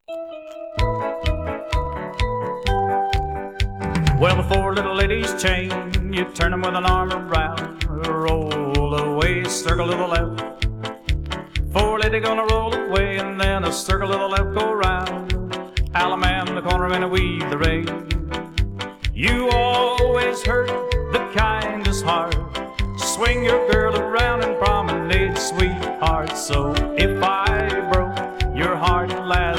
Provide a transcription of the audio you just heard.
Well, before little ladies chain, you turn them with an arm around. Roll away, circle to the left. Four lady gonna roll away, and then a circle to the left, go round. Allemande the corner and a weave the rain. You always hurt the kindest heart. Swing your girl around and promenade, sweetheart. So if